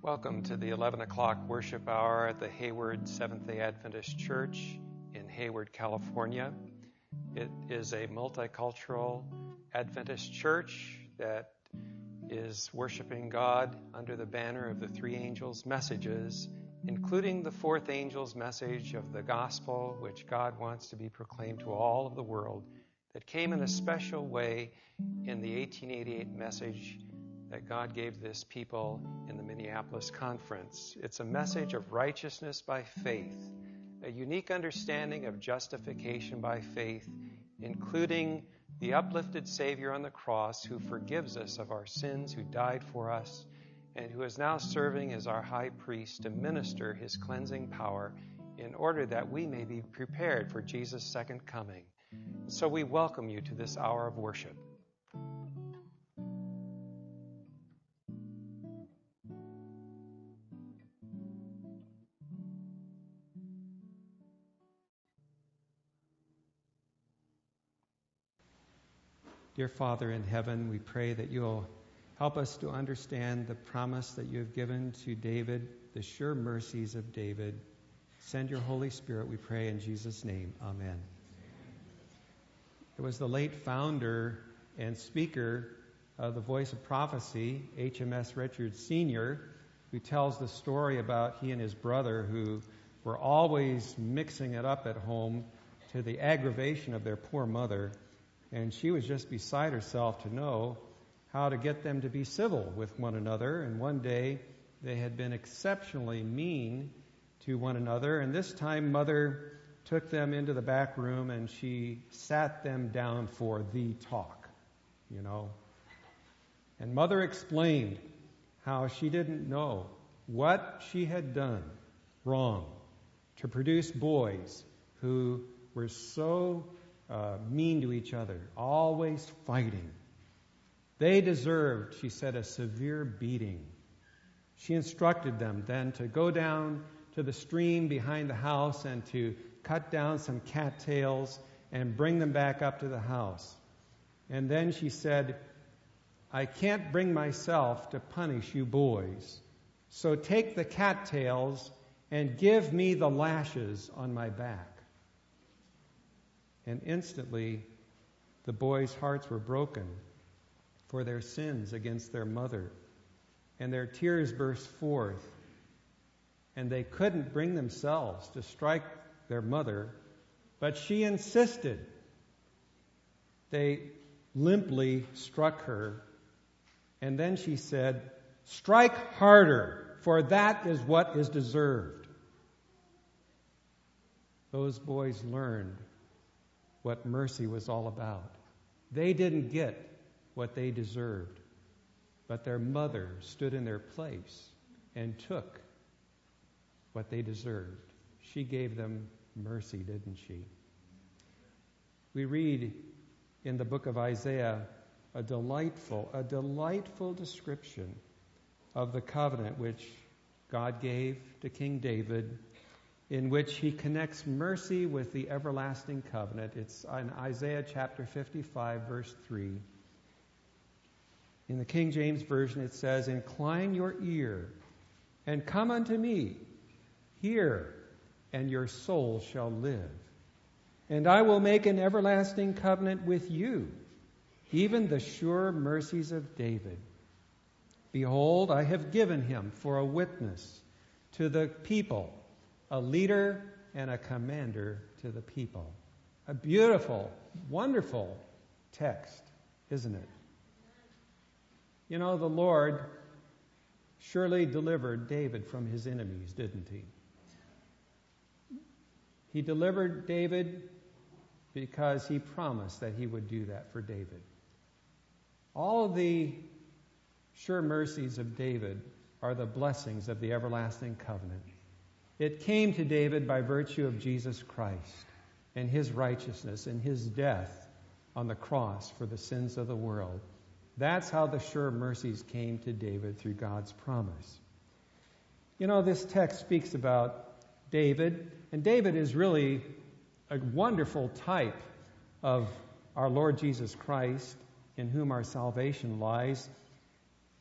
Welcome to the 11 o'clock worship hour at the Hayward Seventh-day Adventist Church in Hayward, California. It is a multicultural Adventist church that is worshiping God under the banner of the three angels' messages, including the fourth angel's message of the gospel, which God wants to be proclaimed to all of the world, that came in a special way in the 1888 message that God gave this people in the Minneapolis Conference. It's a message of righteousness by faith, a unique understanding of justification by faith, including the uplifted Savior on the cross who forgives us of our sins, who died for us, and who is now serving as our high priest to minister his cleansing power in order that we may be prepared for Jesus' second coming. So we welcome you to this hour of worship. Dear Father in heaven, we pray that you'll help us to understand the promise that you have given to David, the sure mercies of David. Send your Holy Spirit, we pray in Jesus' name. Amen. It was the late founder and speaker of the Voice of Prophecy, HMS Richards Sr., who tells the story about he and his brother who were always mixing it up at home to the aggravation of their poor mother. And she was just beside herself to know how to get them to be civil with one another. And one day, they had been exceptionally mean to one another. And this time, Mother took them into the back room and she sat them down for the talk, And Mother explained how she didn't know what she had done wrong to produce boys who were so mean to each other, always fighting. They deserved, she said, a severe beating. She instructed them then to go down to the stream behind the house and to cut down some cattails and bring them back up to the house. And then she said, I can't bring myself to punish you boys, so take the cattails and give me the lashes on my back. And instantly, the boys' hearts were broken for their sins against their mother. And their tears burst forth. And they couldn't bring themselves to strike their mother, but she insisted. They limply struck her. And then she said, strike harder, for that is what is deserved. Those boys learned what mercy was all about. They didn't get what they deserved, but their mother stood in their place and took what they deserved. She gave them mercy, didn't she? We read in the book of Isaiah a delightful description of the covenant which God gave to King David, in which he connects mercy with the everlasting covenant. It's in Isaiah chapter 55, verse 3. In the King James Version it says, incline your ear and come unto me. Hear, and your soul shall live. And I will make an everlasting covenant with you, even the sure mercies of David. Behold, I have given him for a witness to the people, a leader and a commander to the people. A beautiful, wonderful text, isn't it? The Lord surely delivered David from his enemies, didn't he? He delivered David because he promised that he would do that for David. All of the sure mercies of David are the blessings of the everlasting covenant. It came to David by virtue of Jesus Christ and his righteousness and his death on the cross for the sins of the world. That's how the sure mercies came to David through God's promise. This text speaks about David, and David is really a wonderful type of our Lord Jesus Christ, in whom our salvation lies.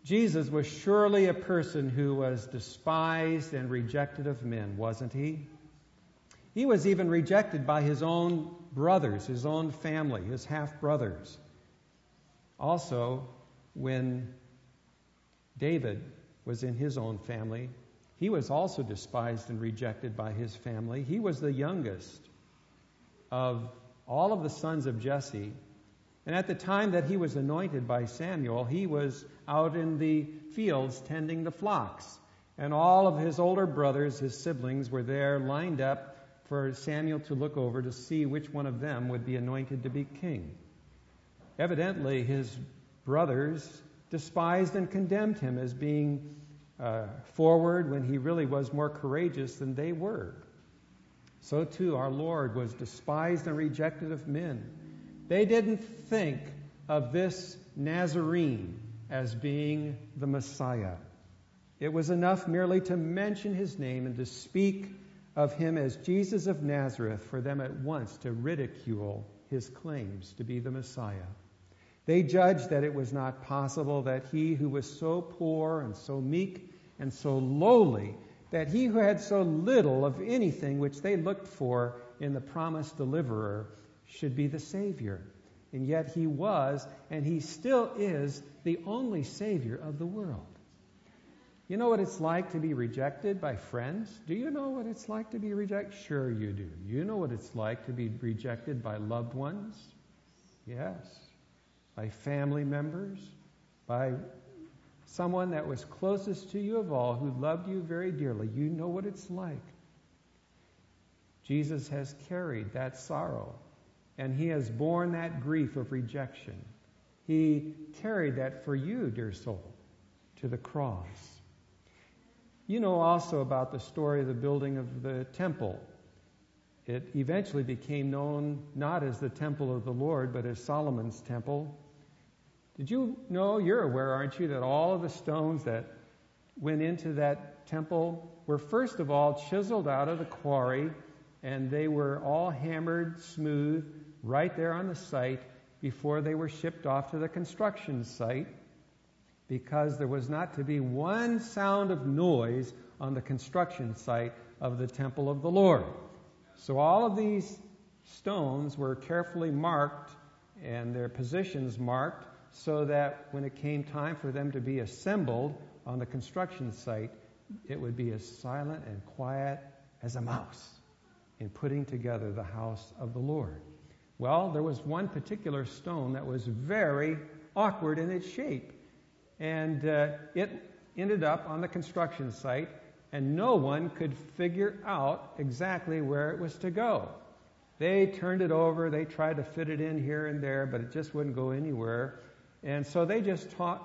Jesus was surely a person who was despised and rejected of men, wasn't he? He was even rejected by his own brothers, his own family, his half-brothers. Also, when David was in his own family, he was also despised and rejected by his family. He was the youngest of all of the sons of Jesse. And at the time that he was anointed by Samuel, he was out in the fields tending the flocks. And all of his older brothers, his siblings, were there lined up for Samuel to look over to see which one of them would be anointed to be king. Evidently, his brothers despised and condemned him as being forward when he really was more courageous than they were. So too, our Lord was despised and rejected of men. They didn't think of this Nazarene as being the Messiah. It was enough merely to mention his name and to speak of him as Jesus of Nazareth for them at once to ridicule his claims to be the Messiah. They judged that it was not possible that he who was so poor and so meek and so lowly, that he who had so little of anything which they looked for in the promised deliverer should be the Savior. And yet he was, and he still is, the only Savior of the world. You know what it's like to be rejected by friends? Do you know what it's like to be rejected? Sure you do. You know what it's like to be rejected by loved ones? Yes. By family members? By someone that was closest to you of all, who loved you very dearly. You know what it's like. Jesus has carried that sorrow, and he has borne that grief of rejection. He carried that for you, dear soul, to the cross. You know also about the story of the building of the temple. It eventually became known not as the temple of the Lord, but as Solomon's temple. Did you know, you're aware, aren't you, that all of the stones that went into that temple were first of all chiseled out of the quarry, and they were all hammered smooth right there on the site before they were shipped off to the construction site, because there was not to be one sound of noise on the construction site of the temple of the Lord. So all of these stones were carefully marked and their positions marked so that when it came time for them to be assembled on the construction site, it would be as silent and quiet as a mouse in putting together the house of the Lord. Well, there was one particular stone that was very awkward in its shape. And it ended up on the construction site, and no one could figure out exactly where it was to go. They turned it over, they tried to fit it in here and there, but it just wouldn't go anywhere. And so they just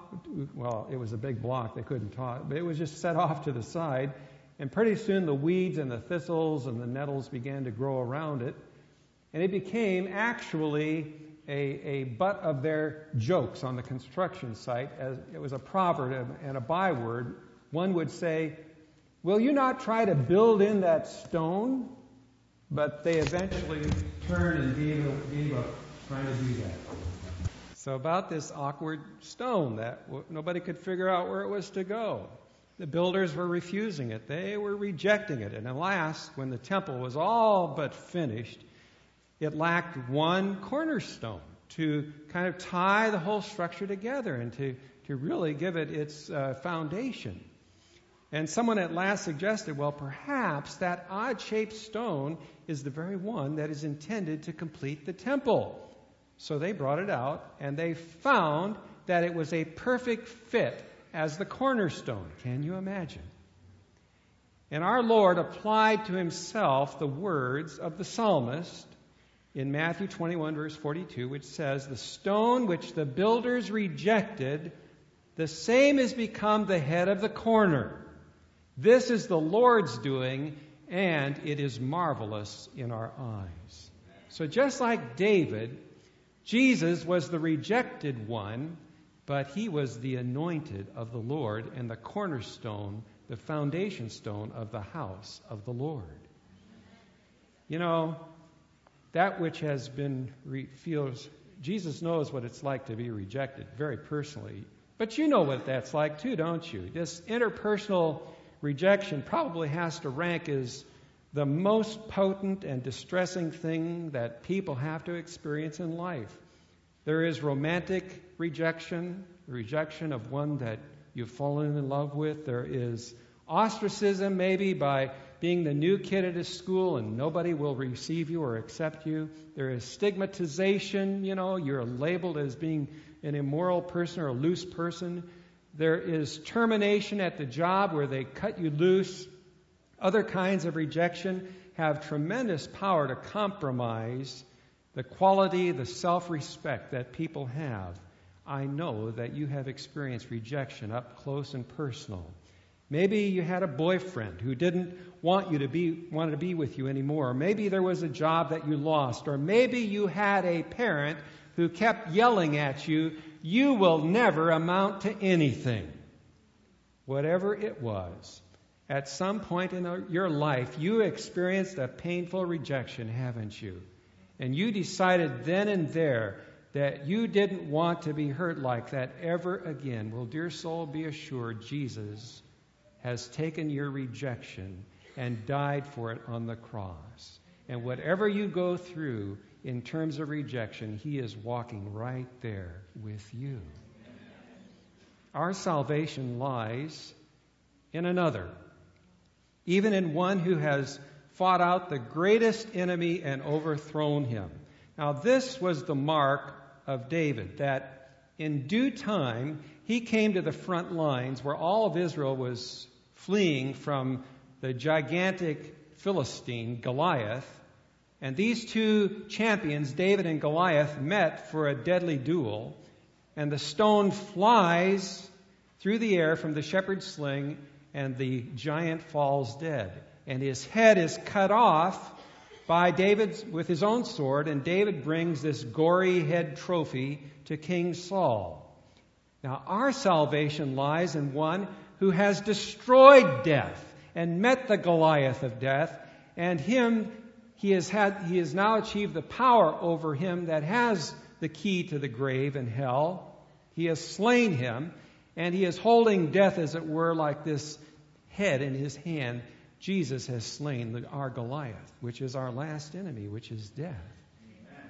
it was a big block, they couldn't but it was just set off to the side. And pretty soon the weeds and the thistles and the nettles began to grow around it. And it became actually a butt of their jokes on the construction site, as it was a proverb and a byword. One would say, "Will you not try to build in that stone?" But they eventually turned and gave up trying to do that. So about this awkward stone that nobody could figure out where it was to go. The builders were refusing it. They were rejecting it. And at last, when the temple was all but finished, it lacked one cornerstone to kind of tie the whole structure together and to really give it its foundation. And someone at last suggested, well, perhaps that odd-shaped stone is the very one that is intended to complete the temple. So they brought it out, and they found that it was a perfect fit as the cornerstone. Can you imagine? And our Lord applied to himself the words of the psalmist in Matthew 21, verse 42, which says, "The stone which the builders rejected, the same has become the head of the corner. This is the Lord's doing, and it is marvelous in our eyes." So just like David, Jesus was the rejected one, but he was the anointed of the Lord and the cornerstone, the foundation stone of the house of the Lord. You know, that which has been feels, Jesus knows what it's like to be rejected very personally. But you know what that's like too, don't you? This interpersonal rejection probably has to rank as the most potent and distressing thing that people have to experience in life. There is romantic rejection, the rejection of one that you've fallen in love with. There is ostracism, maybe by being the new kid at a school and nobody will receive you or accept you. There is stigmatization, you're labeled as being an immoral person or a loose person. There is termination at the job where they cut you loose. Other kinds of rejection have tremendous power to compromise the quality, the self-respect that people have. I know that you have experienced rejection up close and personal. Maybe you had a boyfriend who didn't wanted to be with you anymore. Or maybe there was a job that you lost. Or maybe you had a parent who kept yelling at you, "You will never amount to anything." Whatever it was, at some point in your life, you experienced a painful rejection, haven't you? And you decided then and there that you didn't want to be hurt like that ever again. Well, dear soul, be assured Jesus has taken your rejection and died for it on the cross. And whatever you go through in terms of rejection, He is walking right there with you. Our salvation lies in another, even in one who has fought out the greatest enemy and overthrown him. Now, this was the mark of David, that in due time he came to the front lines where all of Israel was fleeing from the gigantic Philistine, Goliath. And these two champions, David and Goliath, met for a deadly duel. And the stone flies through the air from the shepherd's sling, and the giant falls dead. And his head is cut off by David with his own sword, and David brings this gory head trophy to King Saul. Now, our salvation lies in one who has destroyed death and met the Goliath of death, and he has now achieved the power over him that has the key to the grave and hell. He has slain him, and he is holding death, as it were, like this head in his hand. Jesus has slain our Goliath, which is our last enemy, which is death. Amen.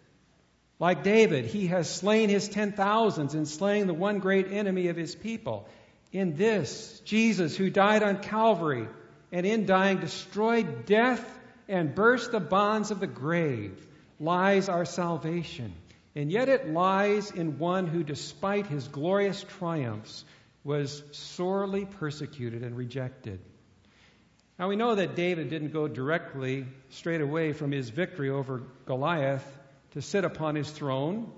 Like David, he has slain his 10,000s and slain the one great enemy of his people. In this, Jesus, who died on Calvary, and in dying destroyed death and burst the bonds of the grave, lies our salvation. And yet it lies in one who, despite his glorious triumphs, was sorely persecuted and rejected. Now we know that David didn't go directly, straight away from his victory over Goliath to sit upon his throne.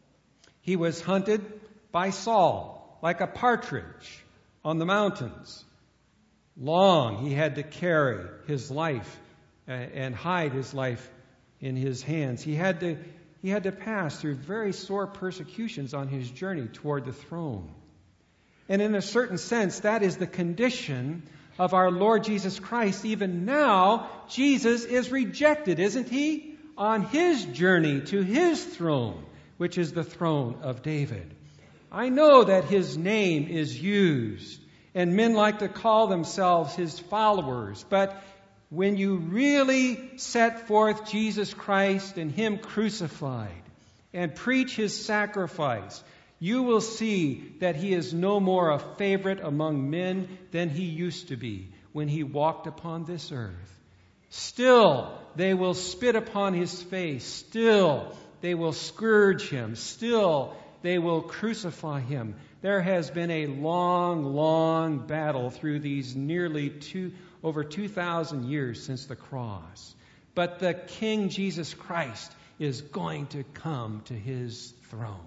He was hunted by Saul like a partridge on the mountains. Long he had to carry his life and hide his life in his hands. He had to pass through very sore persecutions on his journey toward the throne. And in a certain sense, that is the condition of our Lord Jesus Christ. Even now, Jesus is rejected, isn't He? On His journey to His throne, which is the throne of David. I know that His name is used, and men like to call themselves His followers, but when you really set forth Jesus Christ and Him crucified and preach His sacrifice, you will see that He is no more a favorite among men than He used to be when He walked upon this earth. Still, they will spit upon His face. Still, they will scourge Him. Still, they will crucify Him. There has been a long, long battle through these over 2,000 years since the cross. But the King Jesus Christ is going to come to His throne.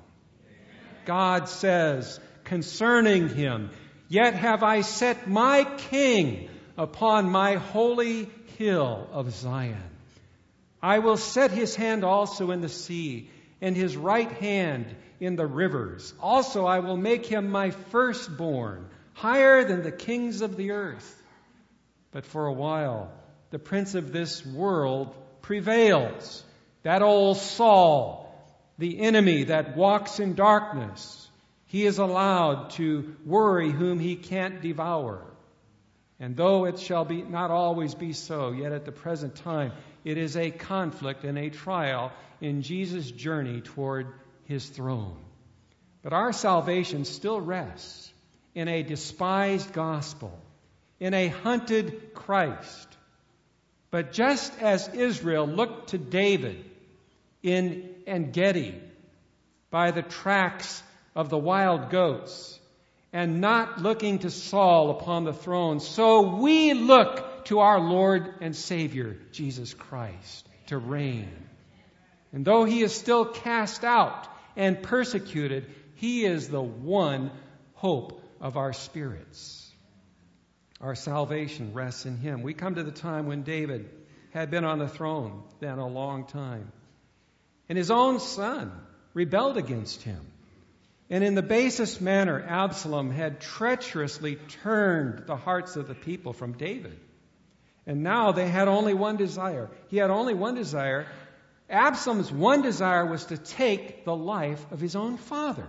God says concerning Him, "Yet have I set my King upon my holy hill of Zion. I will set His hand also in the sea, and His right hand in the rivers. Also I will make Him my firstborn, higher than the kings of the earth." But for a while, the prince of this world prevails. That old Saul, the enemy that walks in darkness. He is allowed to worry whom he can't devour. And though it shall be not always be so, yet at the present time it is a conflict and a trial in Jesus' journey toward his throne. But our salvation still rests in a despised gospel, in a hunted Christ. But just as Israel looked to David in En-gedi by the tracks of the wild goats, and not looking to Saul upon the throne, so we look to our Lord and Savior, Jesus Christ, to reign. And though he is still cast out and persecuted, he is the one hope of our spirits. Our salvation rests in him. We come to the time when David had been on the throne then a long time, and his own son rebelled against him. And in the basest manner, Absalom had treacherously turned the hearts of the people from David. And now they had only one desire. He had only one desire. Absalom's one desire was to take the life of his own father.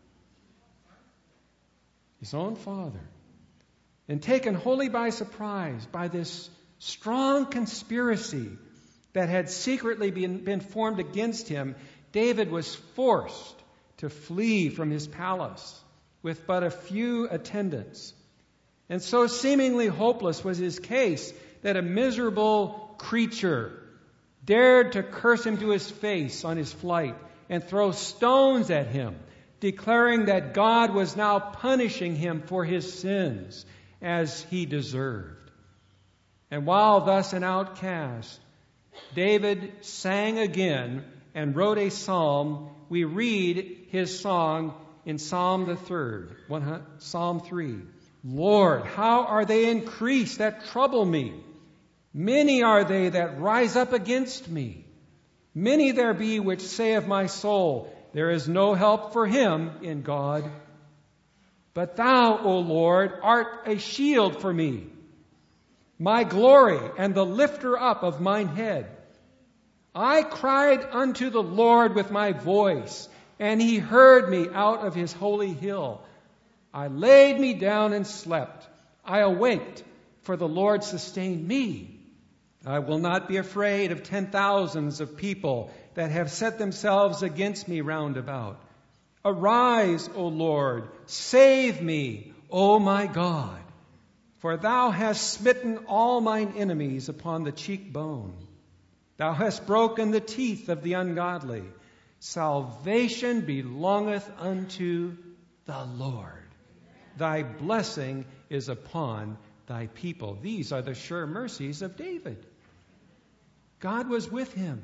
His own father. And taken wholly by surprise by this strong conspiracy that had secretly been formed against him, David was forced to flee from his palace with but a few attendants. And so seemingly hopeless was his case that a miserable creature dared to curse him to his face on his flight and throw stones at him, declaring that God was now punishing him for his sins as he deserved. And while thus an outcast, David sang again and wrote a psalm. We read his song in Psalm the 3rd, Psalm 3. Lord, how are they increased that trouble me? Many are they that rise up against me. Many there be which say of my soul, there is no help for him in God. But thou, O Lord, art a shield for me, my glory and the lifter up of mine head. I cried unto the Lord with my voice, and he heard me out of his holy hill. I laid me down and slept. I awaked, for the Lord sustained me. I will not be afraid of 10,000s of people that have set themselves against me round about. Arise, O Lord, save me, O my God. For thou hast smitten all mine enemies upon the cheekbone. Thou hast broken the teeth of the ungodly. Salvation belongeth unto the Lord. Thy blessing is upon thy people. These are the sure mercies of David. God was with him.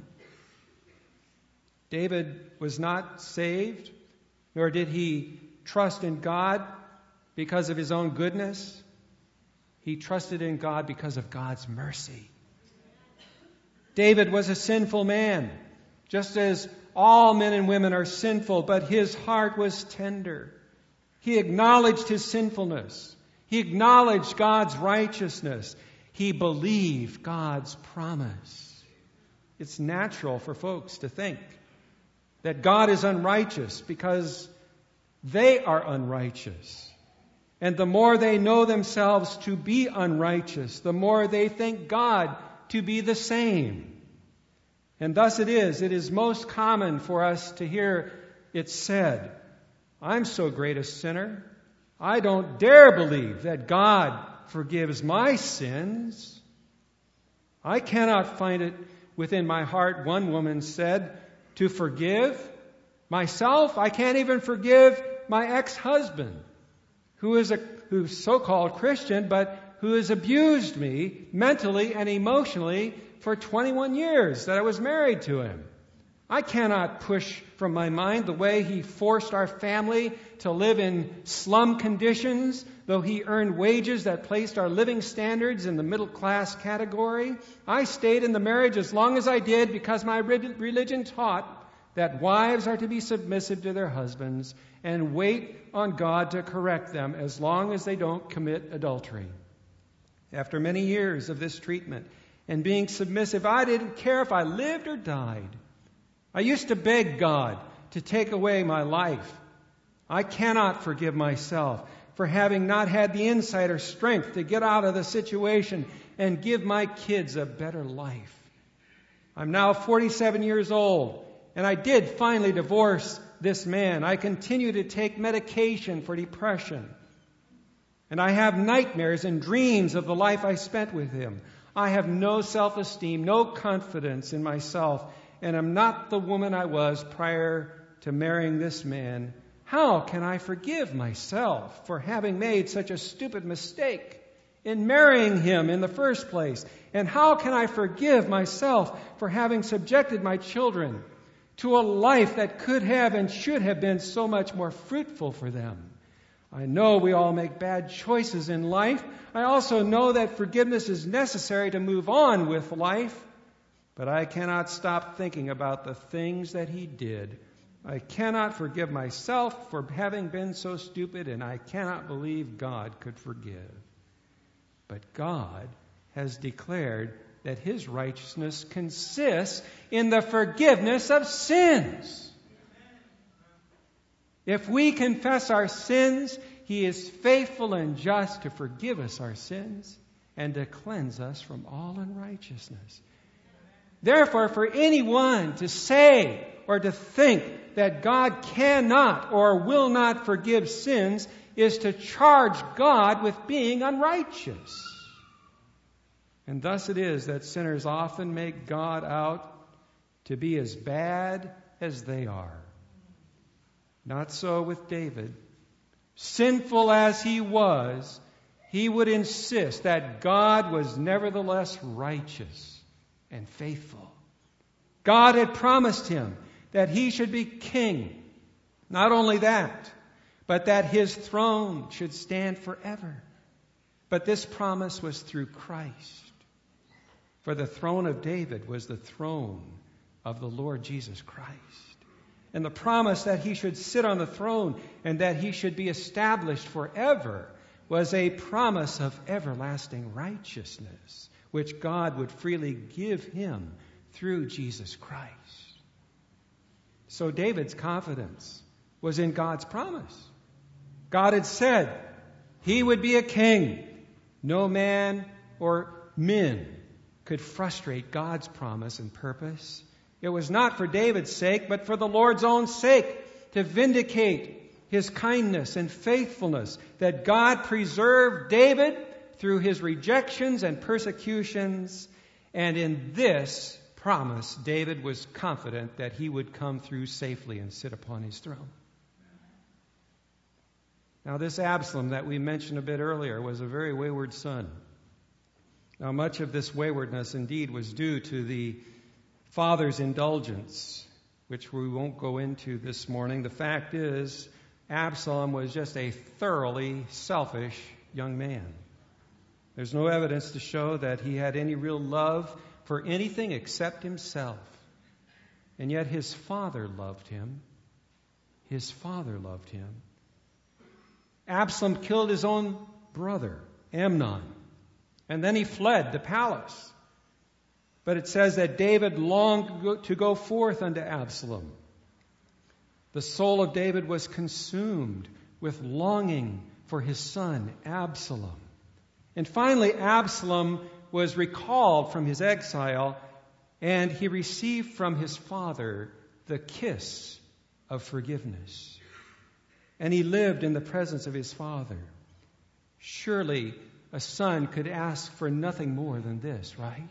David was not saved, nor did he trust in God because of his own goodness. He trusted in God because of God's mercy. David was a sinful man, just as all men and women are sinful, but his heart was tender. He acknowledged his sinfulness. He acknowledged God's righteousness. He believed God's promise. It's natural for folks to think that God is unrighteous because they are unrighteous. And the more they know themselves to be unrighteous, the more they think God to be the same. And thus it is most common for us to hear it said, I'm so great a sinner, I don't dare believe that God forgives my sins. I cannot find it within my heart, one woman said, to forgive myself. I can't even forgive my ex-husband, who's so-called Christian, but who has abused me mentally and emotionally for 21 years that I was married to him. I cannot push from my mind the way he forced our family to live in slum conditions, though he earned wages that placed our living standards in the middle class category. I stayed in the marriage as long as I did because my religion taught that wives are to be submissive to their husbands and wait on God to correct them as long as they don't commit adultery. After many years of this treatment and being submissive, I didn't care if I lived or died. I used to beg God to take away my life. I cannot forgive myself for having not had the insight or strength to get out of the situation and give my kids a better life. I'm now 47 years old, and I did finally divorce this man. I continue to take medication for depression. And I have nightmares and dreams of the life I spent with him. I have no self-esteem, no confidence in myself, and I'm not the woman I was prior to marrying this man. How can I forgive myself for having made such a stupid mistake in marrying him in the first place? And how can I forgive myself for having subjected my children to a life that could have and should have been so much more fruitful for them? I know we all make bad choices in life. I also know that forgiveness is necessary to move on with life. But I cannot stop thinking about the things that he did. I cannot forgive myself for having been so stupid, and I cannot believe God could forgive. But God has declared that his righteousness consists in the forgiveness of sins. If we confess our sins, he is faithful and just to forgive us our sins and to cleanse us from all unrighteousness. Therefore, for anyone to say or to think that God cannot or will not forgive sins is to charge God with being unrighteous. And thus it is that sinners often make God out to be as bad as they are. Not so with David. Sinful as he was, he would insist that God was nevertheless righteous and faithful. God had promised him that he should be king. Not only that, but that his throne should stand forever. But this promise was through Christ. For the throne of David was the throne of the Lord Jesus Christ. And the promise that he should sit on the throne and that he should be established forever was a promise of everlasting righteousness, which God would freely give him through Jesus Christ. So David's confidence was in God's promise. God had said he would be a king. No man or men could frustrate God's promise and purpose. It was not for David's sake, but for the Lord's own sake, to vindicate his kindness and faithfulness, that God preserved David through his rejections and persecutions. And in this promise, David was confident that he would come through safely and sit upon his throne. Now, this Absalom that we mentioned a bit earlier was a very wayward son. Now, much of this waywardness indeed was due to the father's indulgence, which we won't go into this morning. The fact is, Absalom was just a thoroughly selfish young man. There's no evidence to show that he had any real love for anything except himself. And yet his father loved him. His father loved him. Absalom killed his own brother, Amnon, and then he fled the palace. But it says that David longed to go forth unto Absalom. The soul of David was consumed with longing for his son, Absalom. And finally, Absalom was recalled from his exile, and he received from his father the kiss of forgiveness. And he lived in the presence of his father. Surely a son could ask for nothing more than this, right?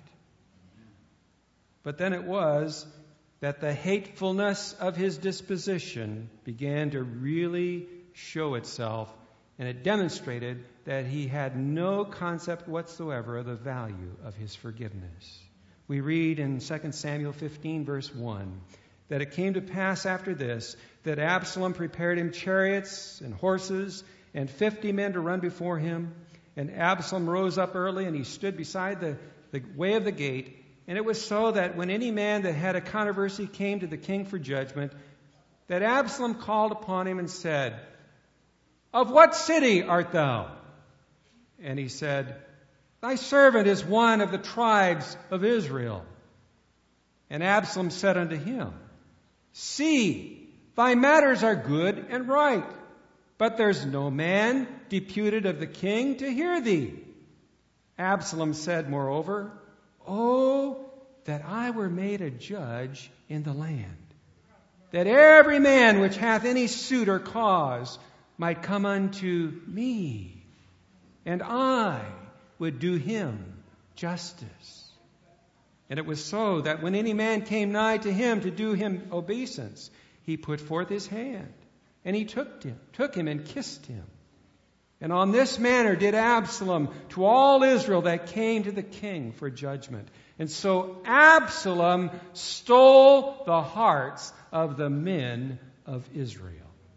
But then it was that the hatefulness of his disposition began to really show itself, and it demonstrated that he had no concept whatsoever of the value of his forgiveness. We read in 2 Samuel 15, verse 1, that it came to pass after this that Absalom prepared him chariots and horses and 50 men to run before him. And Absalom rose up early, and he stood beside the way of the gate. And it was so that when any man that had a controversy came to the king for judgment, that Absalom called upon him and said, "Of what city art thou?" And he said, "Thy servant is one of the tribes of Israel." And Absalom said unto him, "See, thy matters are good and right, but there's no man deputed of the king to hear thee. Absalom said, moreover, Oh, that I were made a judge in the land, that every man which hath any suit or cause might come unto me, and I would do him justice. And it was so that when any man came nigh to him to do him obeisance, he put forth his hand, and he took him and kissed him. And on this manner did Absalom to all Israel that came to the king for judgment. And so Absalom stole the hearts of the men of Israel.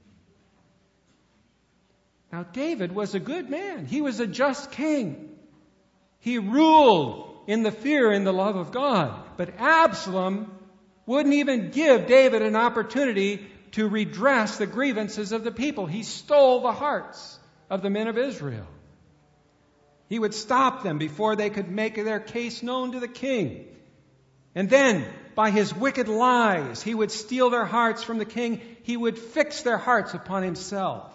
Now David was a good man. He was a just king. He ruled in the fear and the love of God. But Absalom wouldn't even give David an opportunity to redress the grievances of the people. He stole the hearts of the men of Israel. He would stop them before they could make their case known to the king. And then, by his wicked lies, he would steal their hearts from the king. He would fix their hearts upon himself.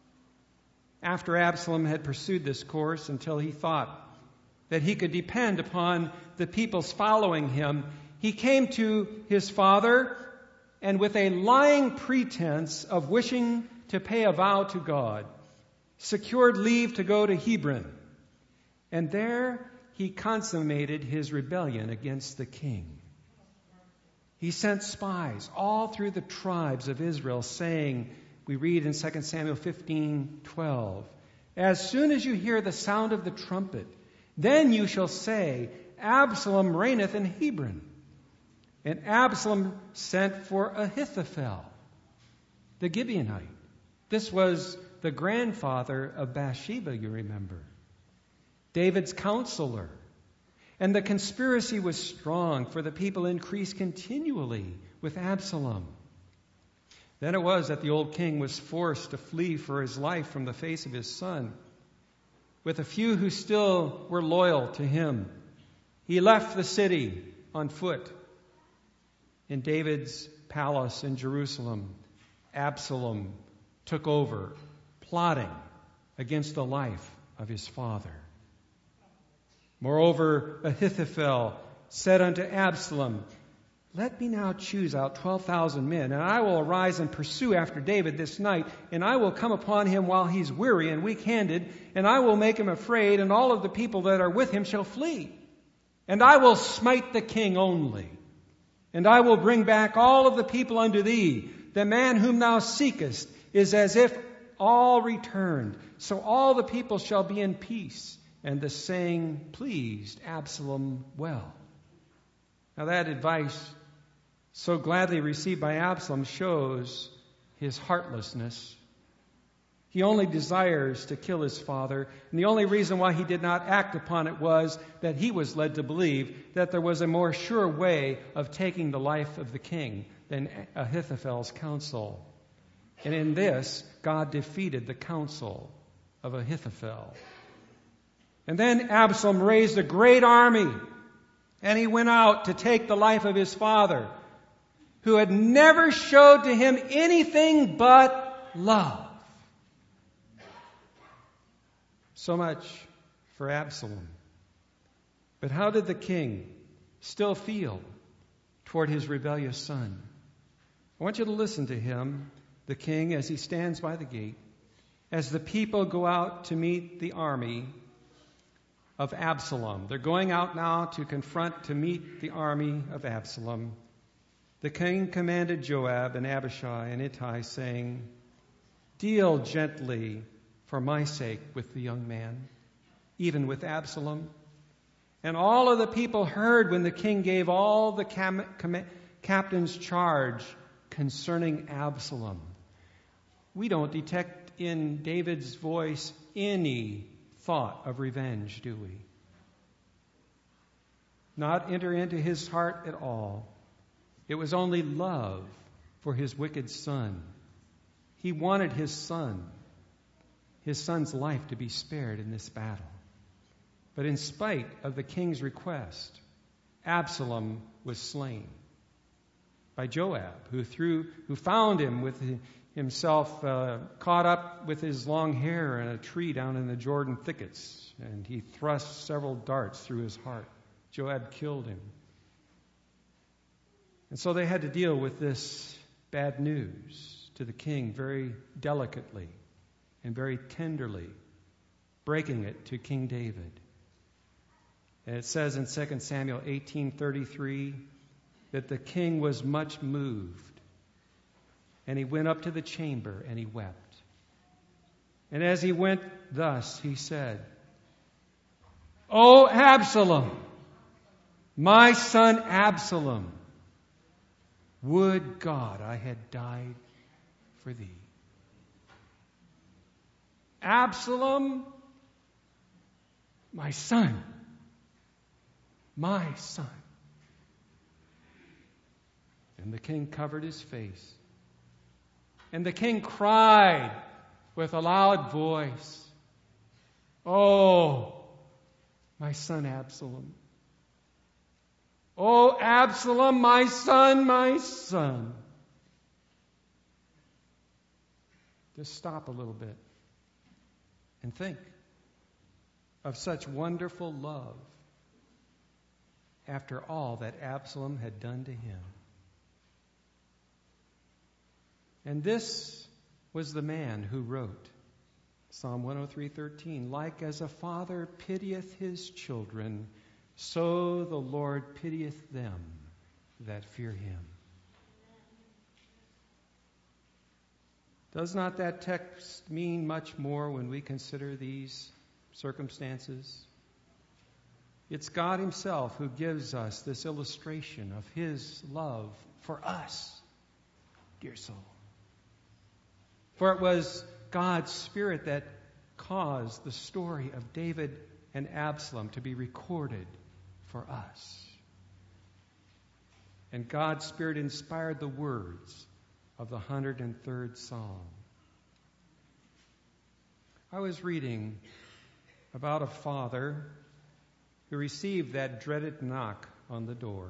After Absalom had pursued this course until he thought that he could depend upon the people's following him, he came to his father and with a lying pretense of wishing to pay a vow to God, secured leave to go to Hebron. And there he consummated his rebellion against the king. He sent spies all through the tribes of Israel, saying, we read in 2 Samuel 15:12, as soon as you hear the sound of the trumpet, then you shall say, Absalom reigneth in Hebron. And Absalom sent for Ahithophel, the Gibeonite. This was the grandfather of Bathsheba, you remember. David's counselor. And the conspiracy was strong, for the people increased continually with Absalom. Then it was that the old king was forced to flee for his life from the face of his son. With a few who still were loyal to him, he left the city on foot. In David's palace in Jerusalem, Absalom took over, plotting against the life of his father. Moreover, Ahithophel said unto Absalom, let me now choose out 12,000 men, and I will arise and pursue after David this night, and I will come upon him while he's weary and weak-handed, and I will make him afraid, and all of the people that are with him shall flee. And I will smite the king only, and I will bring back all of the people unto thee. The man whom thou seekest is as if all returned. So all the people shall be in peace. And the saying pleased Absalom well. Now that advice, so gladly received by Absalom, shows his heartlessness. He only desires to kill his father, and the only reason why he did not act upon it was that he was led to believe that there was a more sure way of taking the life of the king than Ahithophel's counsel. And in this, God defeated the counsel of Ahithophel. And then Absalom raised a great army, and he went out to take the life of his father, who had never showed to him anything but love. So much for Absalom. But how did the king still feel toward his rebellious son? I want you to listen to him, the king, as he stands by the gate, as the people go out to meet the army of Absalom. They're going out now to meet the army of Absalom. The king commanded Joab and Abishai and Ittai, saying, deal gently for my sake with the young man, even with Absalom. And all of the people heard when the king gave all the captains charge concerning Absalom. We don't detect in David's voice any thought of revenge, do we? Not enter into his heart at all. It was only love for his wicked son. He wanted his son's life to be spared in this battle. But in spite of the king's request, Absalom was slain by Joab, who found him himself caught up with his long hair in a tree down in the Jordan thickets, and he thrust several darts through his heart. Joab killed him. And so they had to deal with this bad news to the king very delicately and very tenderly, breaking it to King David. And it says in 2 Samuel 18:33 that the king was much moved, and he went up to the chamber and he wept. And as he went thus, he said, "O Absalom, my son Absalom, would God I had died for thee." Absalom, my son, my son. And the king covered his face. And the king cried with a loud voice, "Oh, my son Absalom. Oh, Absalom, my son, my son." Just stop a little bit and think of such wonderful love after all that Absalom had done to him. And this was the man who wrote Psalm 103:13, "Like as a father pitieth his children, so the Lord pitieth them that fear him." Does not that text mean much more when we consider these circumstances? It's God himself who gives us this illustration of his love for us, dear soul. For it was God's Spirit that caused the story of David and Absalom to be recorded for us. And God's Spirit inspired the words of the 103rd Psalm. I was reading about a father who received that dreaded knock on the door.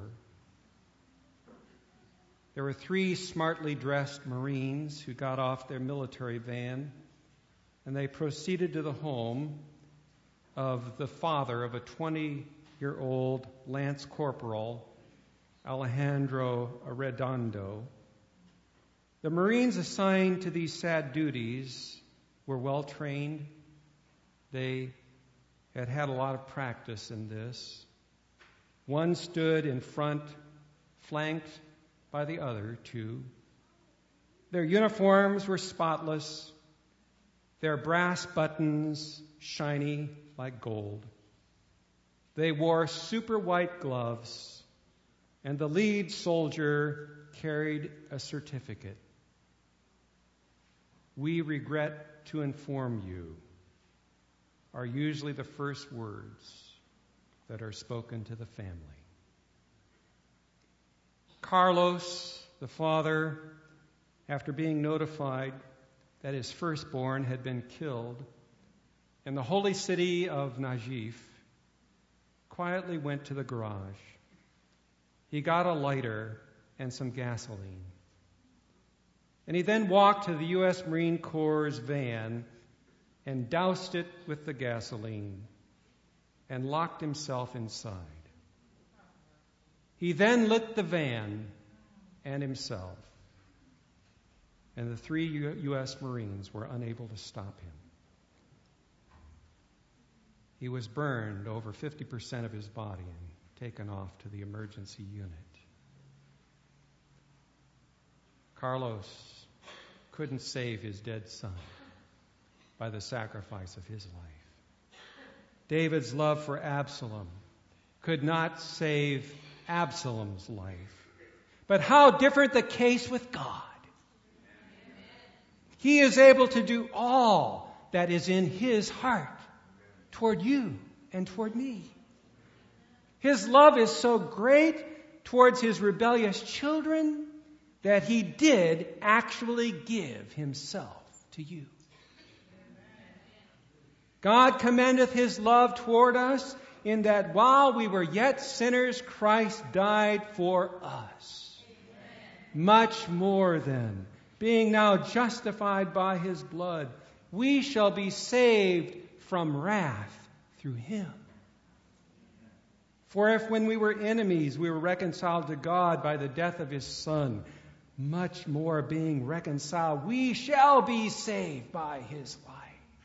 There were 3 smartly dressed Marines who got off their military van, and they proceeded to the home of the father of a 20-year-old Lance Corporal, Alejandro Arredondo. The Marines assigned to these sad duties were well trained. They had had a lot of practice in this. One stood in front, flanked by the other 2. Their uniforms were spotless, their brass buttons shiny like gold. They wore super white gloves, and the lead soldier carried a certificate. "We regret to inform you," are usually the first words that are spoken to the family. Carlos, the father, after being notified that his firstborn had been killed in the holy city of Najif, quietly went to the garage. He got a lighter and some gasoline. And he then walked to the U.S. Marine Corps' van and doused it with the gasoline and locked himself inside. He then lit the van and himself, and the 3 U.S. Marines were unable to stop him. He was burned over 50% of his body and taken off to the emergency unit. Carlos couldn't save his dead son by the sacrifice of his life. David's love for Absalom could not save Absalom's life. But how different the case with God. He is able to do all that is in his heart toward you and toward me. His love is so great towards his rebellious children that he did actually give himself to you. God commendeth his love toward us in that while we were yet sinners, Christ died for us. Much more then, being now justified by his blood, we shall be saved from wrath through him. For if when we were enemies, we were reconciled to God by the death of his Son, much more being reconciled, we shall be saved by his life.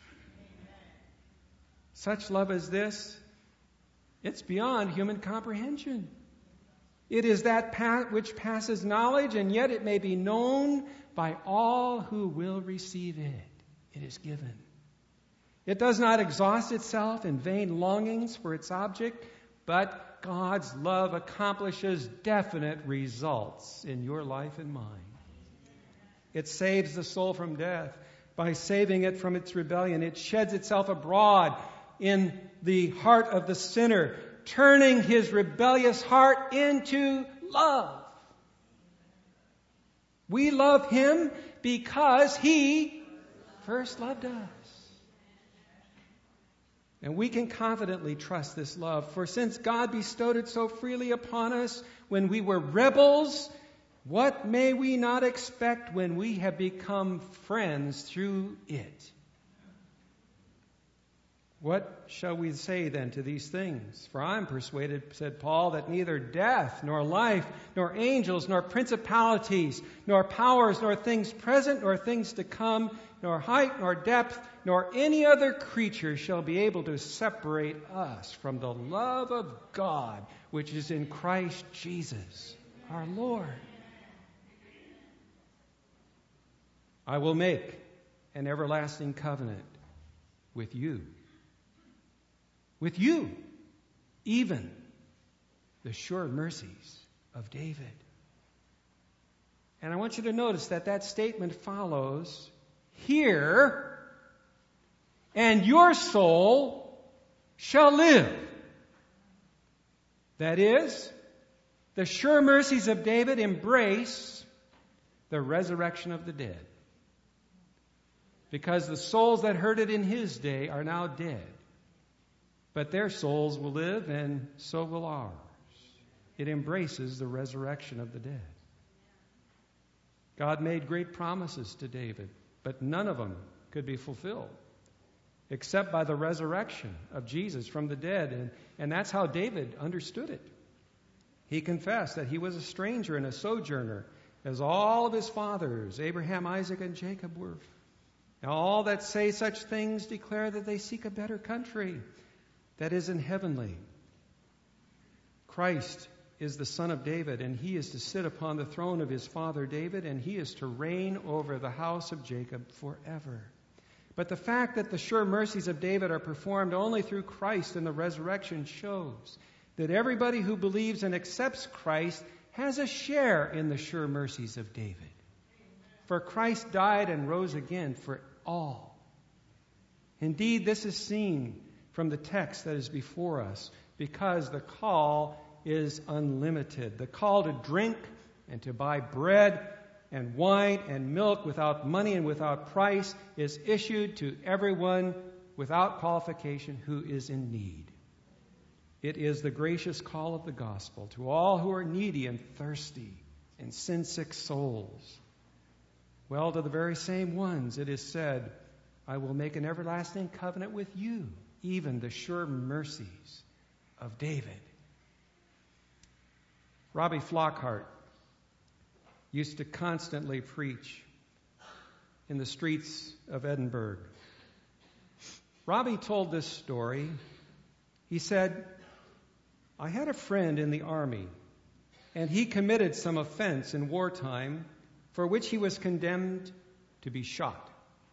Such love as this, it's beyond human comprehension. It is that which passes knowledge, and yet it may be known by all who will receive it. It is given. It does not exhaust itself in vain longings for its object, but God's love accomplishes definite results in your life and mine. It saves the soul from death by saving it from its rebellion. It sheds itself abroad in the heart of the sinner, turning his rebellious heart into love. We love him because he first loved us. And we can confidently trust this love, for since God bestowed it so freely upon us when we were rebels, what may we not expect when we have become friends through it? What shall we say then to these things? For I am persuaded, said Paul, that neither death, nor life, nor angels, nor principalities, nor powers, nor things present, nor things to come, nor height, nor depth, nor any other creature shall be able to separate us from the love of God, which is in Christ Jesus, our Lord. I will make an everlasting covenant with you. With you, even the sure mercies of David. And I want you to notice that statement follows, "Hear, and your soul shall live." That is, the sure mercies of David embrace the resurrection of the dead. Because the souls that heard it in his day are now dead. But their souls will live, and so will ours. It embraces the resurrection of the dead. God made great promises to David, but none of them could be fulfilled except by the resurrection of Jesus from the dead. And that's how David understood it. He confessed that he was a stranger and a sojourner, as all of his fathers, Abraham, Isaac, and Jacob, were. Now, all that say such things declare that they seek a better country, that is in heavenly. Christ is the Son of David, and he is to sit upon the throne of his father David, and he is to reign over the house of Jacob forever. But the fact that the sure mercies of David are performed only through Christ and the resurrection shows that everybody who believes and accepts Christ has a share in the sure mercies of David. For Christ died and rose again for all. Indeed, this is seen from the text that is before us, because the call is unlimited. The call to drink and to buy bread and wine and milk without money and without price is issued to everyone without qualification who is in need. It is the gracious call of the gospel to all who are needy and thirsty and sin-sick souls. Well, to the very same ones it is said, "I will make an everlasting covenant with you, even the sure mercies of David." Robbie Flockhart used to constantly preach in the streets of Edinburgh. Robbie told this story. He said, "I had a friend in the army, and he committed some offense in wartime for which he was condemned to be shot.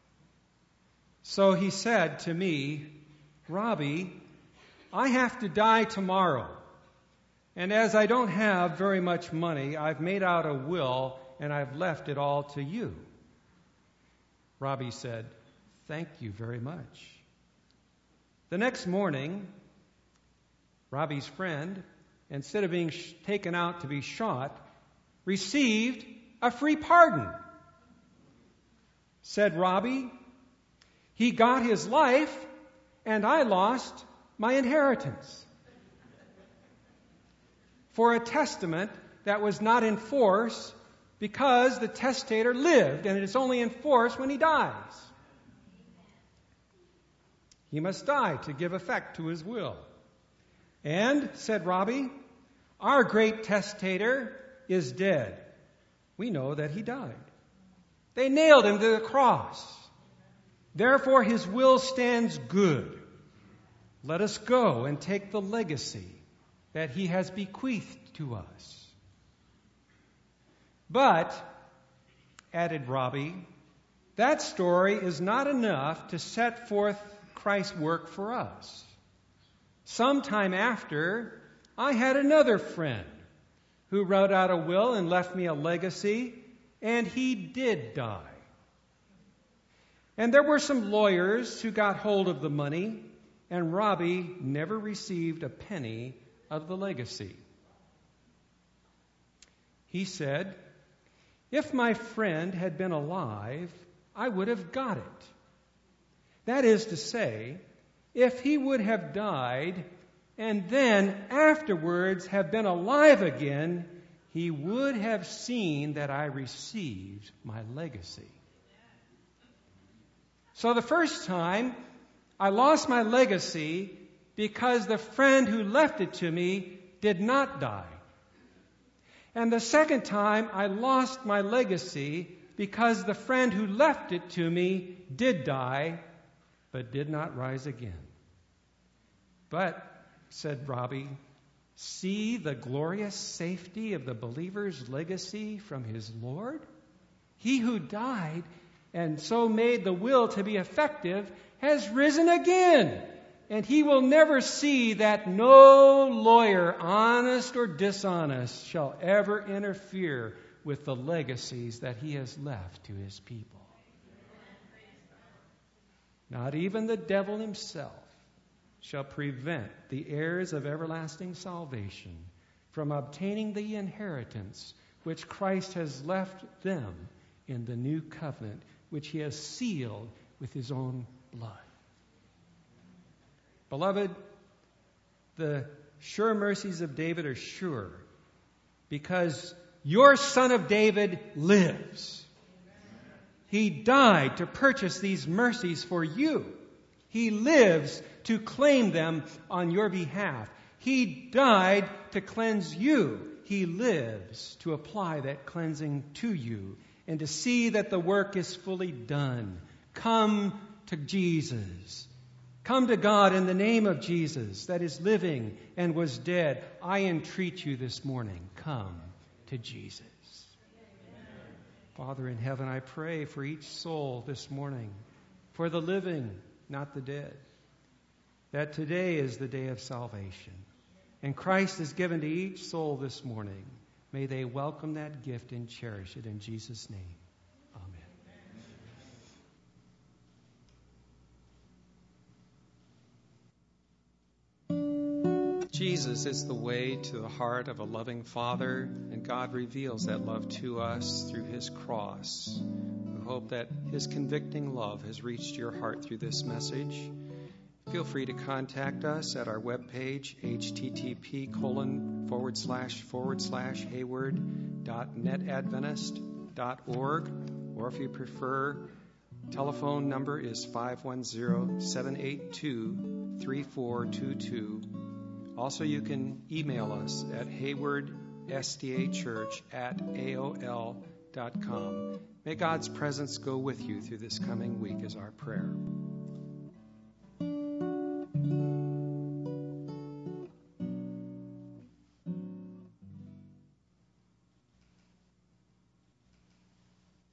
So he said to me, 'Robbie, I have to die tomorrow. And as I don't have very much money, I've made out a will and I've left it all to you.' Robbie said, 'Thank you very much.' The next morning, Robbie's friend, instead of being taken out to be shot, received a free pardon. Said Robbie, 'He got his life and I lost my inheritance.' For a testament that was not in force because the testator lived, and it is only in force when he dies. He must die to give effect to his will. And, said Robbie, our great testator is dead. We know that he died. They nailed him to the cross. Therefore, his will stands good. Let us go and take the legacy that he has bequeathed to us. But, added Robbie, that story is not enough to set forth Christ's work for us. Sometime after, I had another friend who wrote out a will and left me a legacy, and he did die. And there were some lawyers who got hold of the money, and Robbie never received a penny of the legacy. He said, if my friend had been alive, I would have got it. That is to say, if he would have died and then afterwards have been alive again, he would have seen that I received my legacy. So the first time, I lost my legacy because the friend who left it to me did not die. And the second time, I lost my legacy because the friend who left it to me did die, but did not rise again. But, said Robbie, see the glorious safety of the believer's legacy from his Lord? He who died and so made the will to be effective has risen again. And he will never see that no lawyer, honest or dishonest, shall ever interfere with the legacies that he has left to his people. Not even the devil himself shall prevent the heirs of everlasting salvation from obtaining the inheritance which Christ has left them in the new covenant, which he has sealed with his own blood. Beloved, the sure mercies of David are sure because your Son of David lives. He died to purchase these mercies for you. He lives to claim them on your behalf. He died to cleanse you. He lives to apply that cleansing to you and to see that the work is fully done. Come to Jesus. Come to God in the name of Jesus that is living and was dead. I entreat you this morning, come to Jesus. Father in heaven, I pray for each soul this morning, for the living, not the dead, that today is the day of salvation. And Christ is given to each soul this morning. May they welcome that gift and cherish it in Jesus' name. Jesus is the way to the heart of a loving Father, and God reveals that love to us through his cross. We hope that his convicting love has reached your heart through this message. Feel free to contact us at our webpage, http://hayward.netadventist.org, or if you prefer, telephone number is 510-782-3422. Also, you can email us at haywardsdachurch@aol.com. May God's presence go with you through this coming week is our prayer.